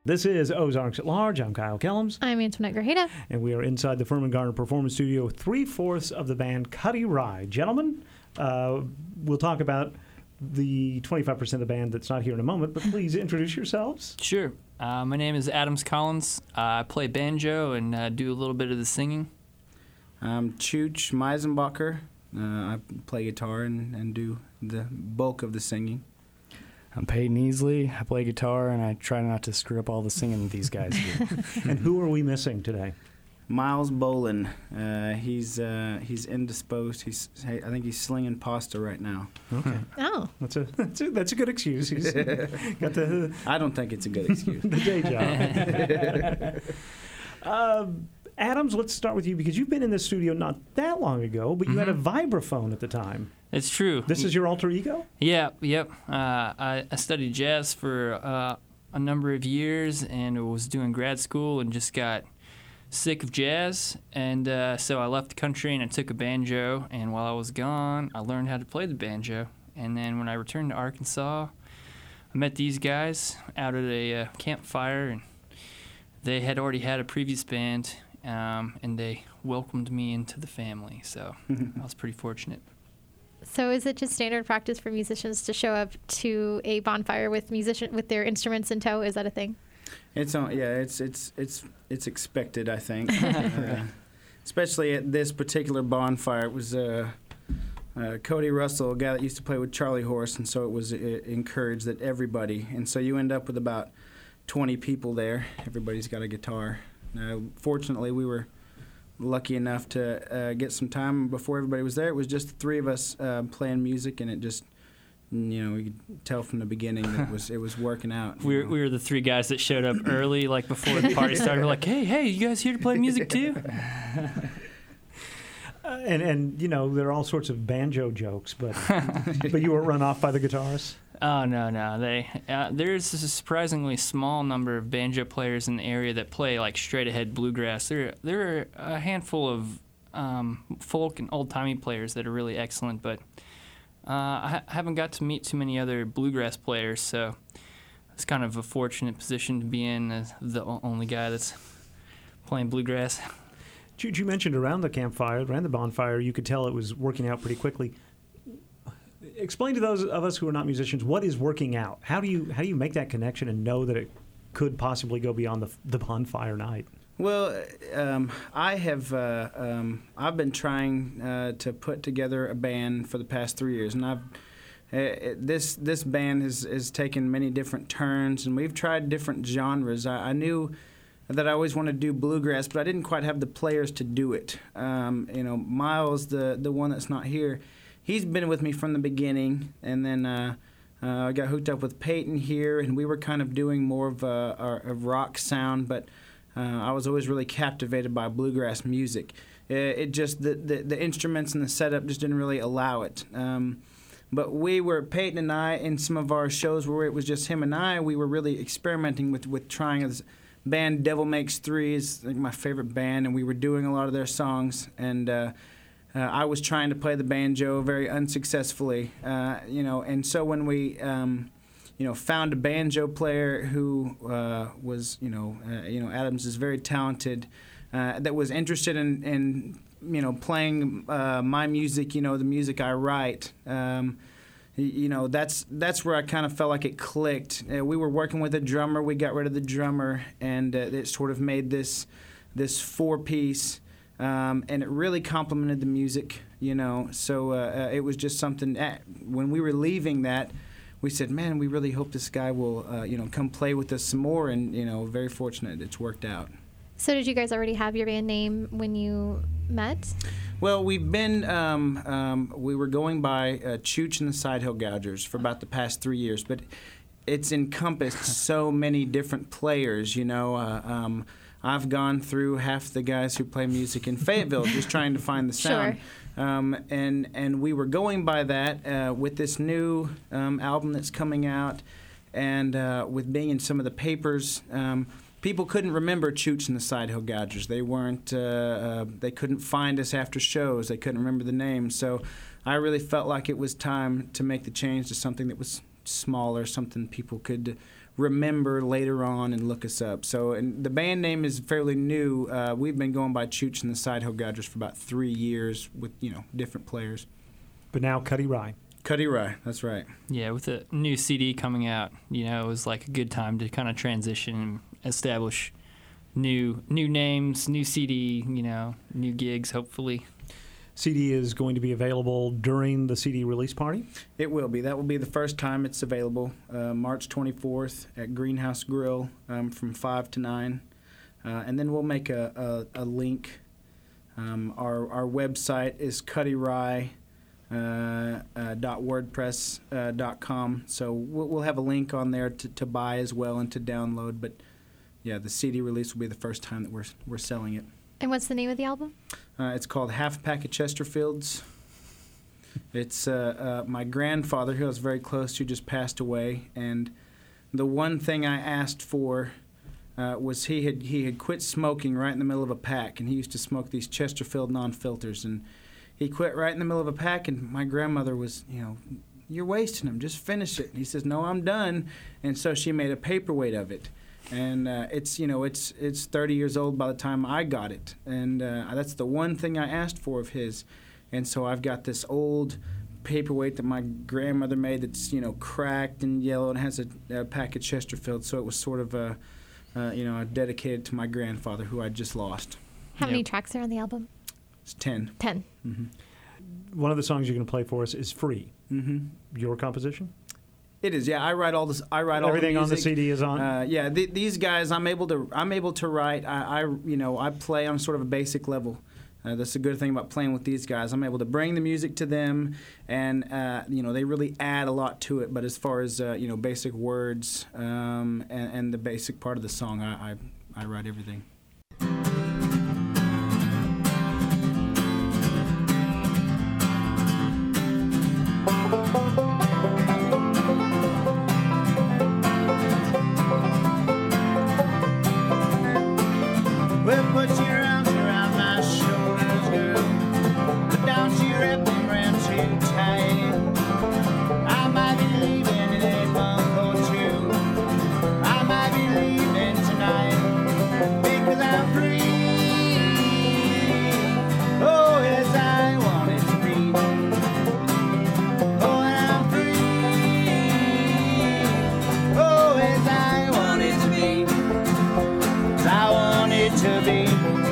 This is Ozarks at Large. I'm Kyle Kellums. I'm Antoinette Grajeda. And we are inside the Furman Garner Performance Studio with 3/4 of the band Cuddy Rye. Gentlemen, we'll talk about the 25% of the band that's not here in a moment, but please introduce yourselves. Sure. My name is Adams Collins. I play banjo and do a little bit of the singing. I'm Chooch Meisenbacher. I play guitar and do the bulk of the singing. I'm Peyton Easley. I play guitar, and I try not to screw up all the singing these guys do. And who are we missing today? Miles Bolin. He's indisposed. I think he's slinging pasta right now. Okay. Oh. That's a good excuse. He's got I don't think it's a good excuse. the day job. Adams, let's start with you because you've been in this studio not that long ago, but you had a vibraphone at the time. It's true. This is your alter ego? Yeah, yep. I studied jazz for a number of years and was doing grad school and just got sick of jazz. And so I left the country and I took a banjo. And while I was gone, I learned how to play the banjo. And then when I returned to Arkansas, I met these guys out at a campfire. And they had already had a previous band. And they welcomed me into the family, so I was pretty fortunate. So is it just standard practice for musicians to show up to a bonfire with their instruments in tow? Is that a thing? It's expected, I think. Especially at this particular bonfire. It was Cody Russell, a guy that used to play with Charlie Horse, and so it was encouraged that everybody, and so you end up with about 20 people there. Everybody's got a guitar. Fortunately, we were lucky enough to get some time before everybody was there. It was just the three of us playing music, and it just, you could tell from the beginning that it was working out. We were the three guys that showed up early, like before the party started. We're like, hey, you guys here to play music too? And there are all sorts of banjo jokes, but you were run off by the guitarists? Oh, no. There's a surprisingly small number of banjo players in the area that play like straight-ahead bluegrass. There are a handful of folk and old-timey players that are really excellent, but I haven't got to meet too many other bluegrass players, so it's kind of a fortunate position to be in as the only guy that's playing bluegrass. You mentioned around the bonfire, you could tell it was working out pretty quickly. Explain to those of us who are not musicians, what is working out? How do you make that connection and know that it could possibly go beyond the bonfire night? Well, I've been trying to put together a band for the past 3 years, and this band has taken many different turns, and we've tried different genres. I knew that I always wanted to do bluegrass, but I didn't quite have the players to do it. Miles, the one that's not here, he's been with me from the beginning, and then I got hooked up with Peyton here, and we were kind of doing more of a rock sound, but I was always really captivated by bluegrass music. It just, the instruments and the setup just didn't really allow it. But Peyton and I, in some of our shows where it was just him and I, we were really experimenting with trying this band. Devil Makes Three is like my favorite band, and we were doing a lot of their songs, and I was trying to play the banjo very unsuccessfully, and so when we, found a banjo player who was, Adams is very talented, that was interested in playing my music, the music I write. That's where I kind of felt like it clicked. We were working with a drummer. We got rid of the drummer, and it sort of made this four-piece. And it really complemented the music, So it was just something. When we were leaving that, we said, "Man, we really hope this guy will, come play with us some more." And very fortunate it's worked out. So did you guys already have your band name when you met? Well, we've been. We were going by Chooch and the Sidehill Gougers for about the past 3 years, but it's encompassed so many different players. I've gone through half the guys who play music in Fayetteville just trying to find the sound. Sure. And we were going by that with this new album that's coming out, and with being in some of the papers, people couldn't remember Chooch and the Sidehill Gougers. They weren't. They couldn't find us after shows. They couldn't remember the name. So I really felt like it was time to make the change to something that was smaller, something people could remember later on and look us up. So, and the band name is fairly new. We've been going by Chooch and the Sidehill Gadgers for about 3 years with, different players. But now Cuddy Rye. Cuddy Rye, that's right. Yeah, with a new CD coming out, it was like a good time to kind of transition and establish new names, new CD, new gigs, hopefully. CD is going to be available during the CD release party? It will be. That will be the first time it's available, March 24th at Greenhouse Grill from 5 to 9. And then we'll make a link. Our website is cuddyrye.wordpress.com. So we'll have a link on there to buy as well and to download. But, yeah, the CD release will be the first time that we're selling it. And what's the name of the album? It's called Half a Pack of Chesterfields. It's my grandfather, who I was very close to, just passed away, and the one thing I asked for was he had quit smoking right in the middle of a pack, and he used to smoke these Chesterfield non-filters, and he quit right in the middle of a pack, and my grandmother was, you're wasting them, just finish it. And he says, no, I'm done, and so she made a paperweight of it. And it's 30 years old by the time I got it, and that's the one thing I asked for of his. And so I've got this old paperweight that my grandmother made that's cracked and yellow and has a pack of Chesterfield. So it was sort of dedicated to my grandfather, who I just lost. How many tracks are on the album? It's 10. 10. Mm-hmm. One of the songs you're going to play for us is Free. Mm-hmm. Your composition? It is, yeah. I write all this. I write everything all the music. on the CD is on. These guys, I'm able to write. I play on sort of a basic level. That's the good thing about playing with these guys. I'm able to bring the music to them, and they really add a lot to it. But as far as basic words and the basic part of the song, I write everything. Well, put your arms around my shoulders, girl, but don't you wrap them around too tight. I might be leaving in a month or two. I might be leaving tonight because I'm free. Oh, as I want it to be. Oh, and I'm free. Oh, as I want it to be. 'Cause I want it to be.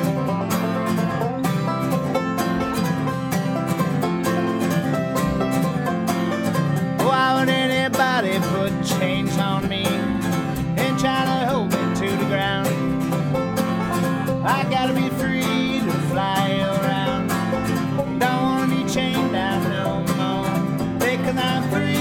Why would anybody put chains on me and try to hold me to the ground? I gotta be free to fly around. Don't wanna be chained down no more because I'm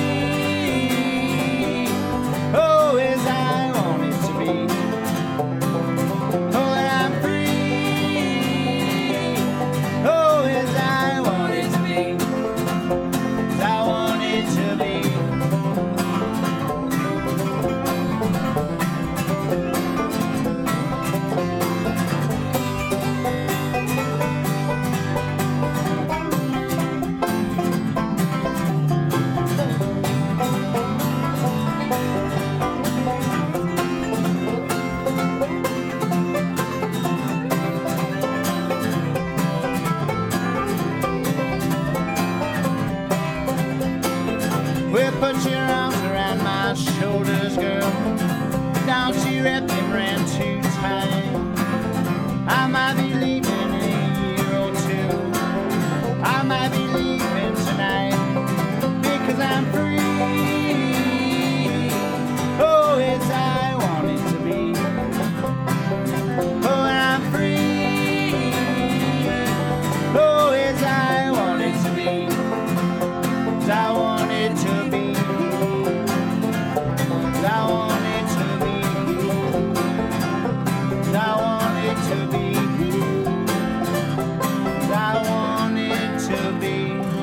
free. Oh, as I want it to be. Oh, and I'm free. Oh, as I want it to be. 'Cause I want it to be. Well, put your arms around my shoulders, girl. Don't you wrap them around too tight. I might be leaving in a year or two. I might be leaving tonight because I'm free. Oh, as I want it to be. Oh, and I'm free. Oh, as I want it to be. 'Cause I want it to be. 'Cause I want it to be. 'Cause I want it to be. 'Cause I want it to be.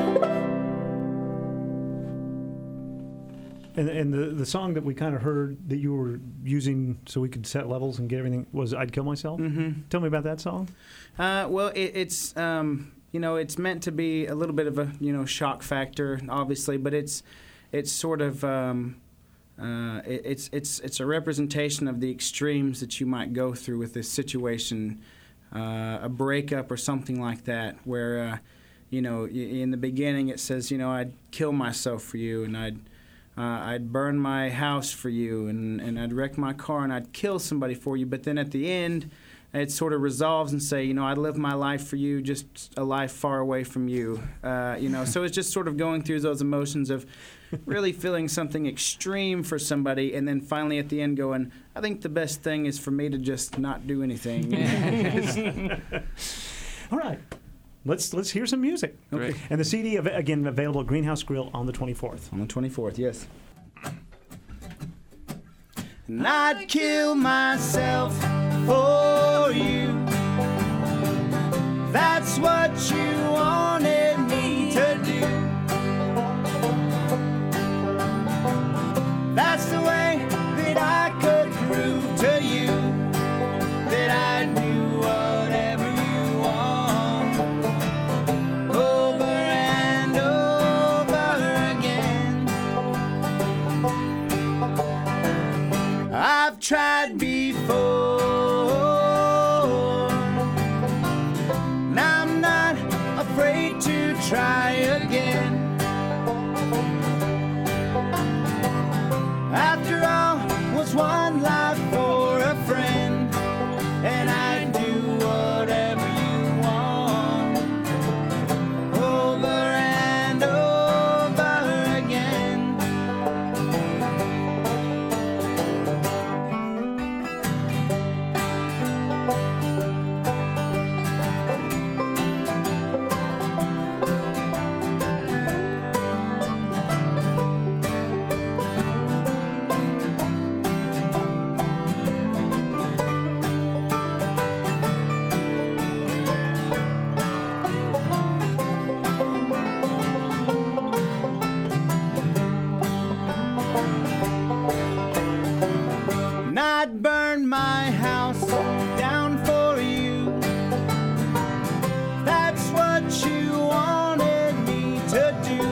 And the song that we kind of heard that you were using so we could set levels and get everything was "I'd Kill Myself." Mm-hmm. Tell me about that song. Well, it's it's meant to be a little bit of a shock factor, obviously, but it's sort of it's a representation of the extremes that you might go through with this situation, a breakup or something like that, where in the beginning it says, I'd kill myself for you, and I'd burn my house for you, and I'd wreck my car, and I'd kill somebody for you. But then at the end, it sort of resolves and say, I'd live my life for you, just a life far away from you. So it's just sort of going through those emotions of really feeling something extreme for somebody, and then finally at the end going, I think the best thing is for me to just not do anything. All right. Let's hear some music. Great. And the CD, again, available at Greenhouse Grill on the 24th. On the 24th, yes. And I'd kill myself for you. That's what you wanted me to do. That's the way that I could prove to you that I knew whatever you want. Over and over again. I've tried before. Now I'm not afraid to try again. After all, was one life for a friend, and I'd do whatever you want. Over and over again. And I'd burn my house down for you. That's what you wanted me to do.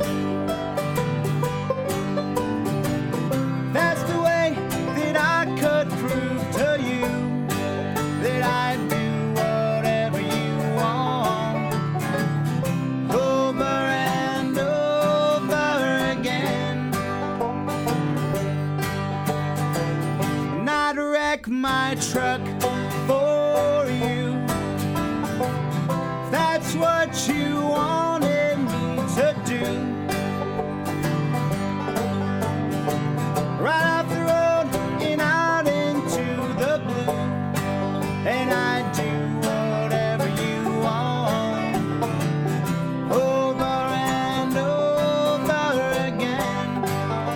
That's the way that I could prove to you that I'd do whatever you want. Over and over again. And I'd wreck my truck for you. That's what you wanted me to do. Right off the road and out into the blue. And I'd do whatever you want. Over and over again.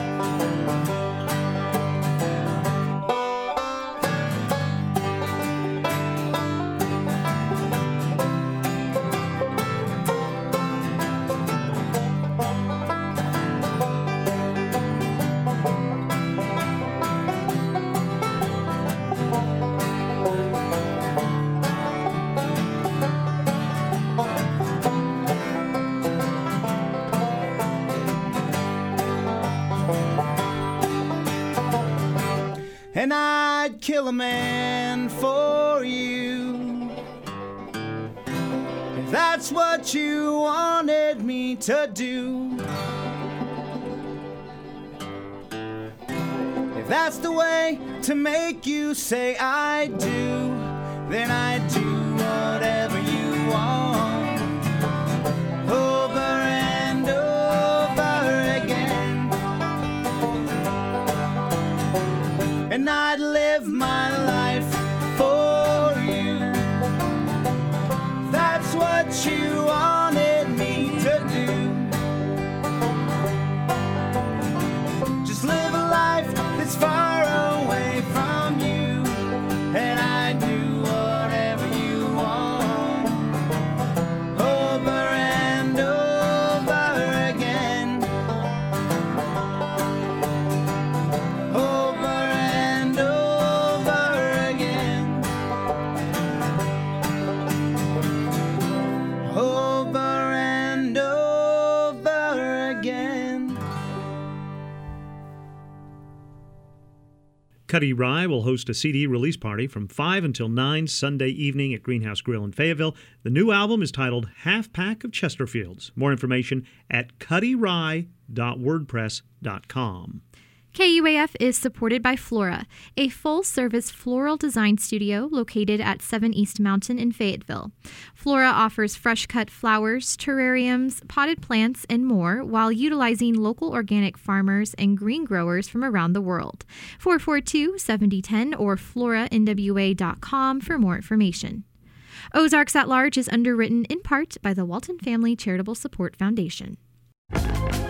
And I'd kill a man for you. If that's what you wanted me to do. If that's the way to make you say I do, then I do whatever you want. Over and over again. And I'd live my life for you. That's what you wanted me to do. Just live a life that's far away from you. And I do whatever you want. Over and over again. Over and over again. Cuddy Rye will host a CD release party from 5 until 9 Sunday evening at Greenhouse Grill in Fayetteville. The new album is titled Half Pack of Chesterfields. More information at cuddyrye.wordpress.com. KUAF is supported by Flora, a full-service floral design studio located at 7 East Mountain in Fayetteville. Flora offers fresh-cut flowers, terrariums, potted plants, and more while utilizing local organic farmers and green growers from around the world. 442-7010 or floranwa.com for more information. Ozarks at Large is underwritten in part by the Walton Family Charitable Support Foundation.